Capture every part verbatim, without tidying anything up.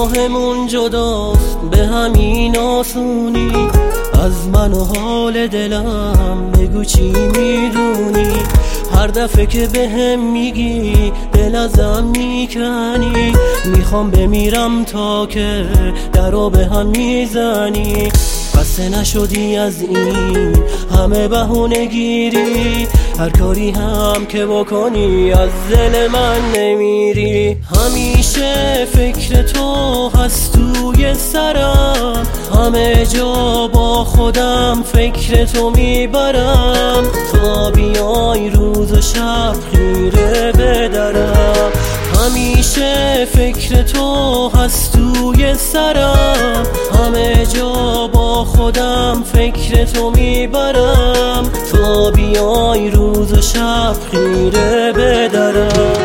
راهمون جداست به همین آسونی، از من و حال دلم بگو چی میدونی. هر دفعه که به هم میگی دل ازم میکنی، میخوام بمیرم تا که درو به هم میزنی. خسته نشدی از این همه بهونه گیری، هر کاری هم که بکنی از دل من نمیری. همیشه فکر تو هست توی سرم، همه جا با خودم فکر تو میبرم. تا بیای روز و شب خیره به درم، همیشه فکر تو هست توی سرم، همه جا با خودم فکر تو میبرم. تا بیای روز و شب خیره به درم.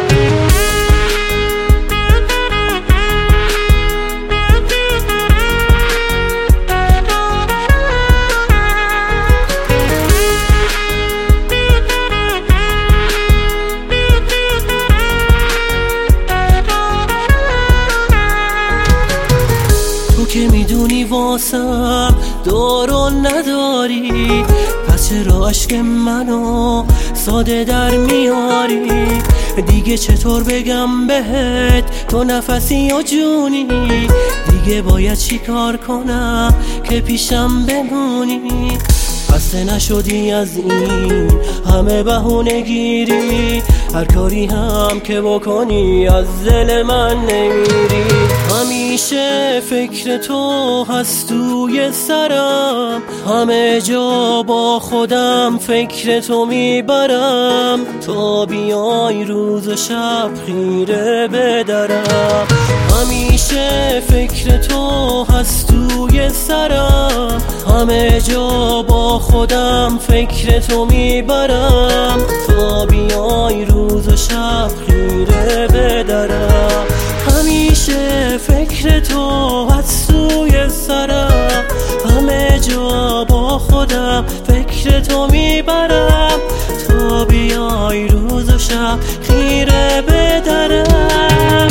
که میدونی واسم دارو نداری، پس چرا عشق منو ساده در میاری؟ دیگه چطور بگم بهت تو نفسی و جونی؟ دیگه باید چی کار کنم که پیشم بمونی؟ خسته نشدی از این همه بهونه گیری، هر کاری هم که بکنی از دل من نمیری. همیشه فکر تو هست توی سرم، همه جا با خودم فکر تو میبرم. تا بیای روز و شب خیره به درم، همیشه فکر تو هست توی سرم، همه جا با خودم فکر تو میبرم. تا بیای روز و شب خیره به درم، همیشه فکر تو هست توی سرم، همه جا با خودم فکر تو میبرم. تا بیای روز و شب خیره به درم.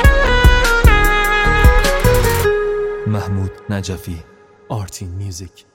محمود نجفی، آرتین میوزیک.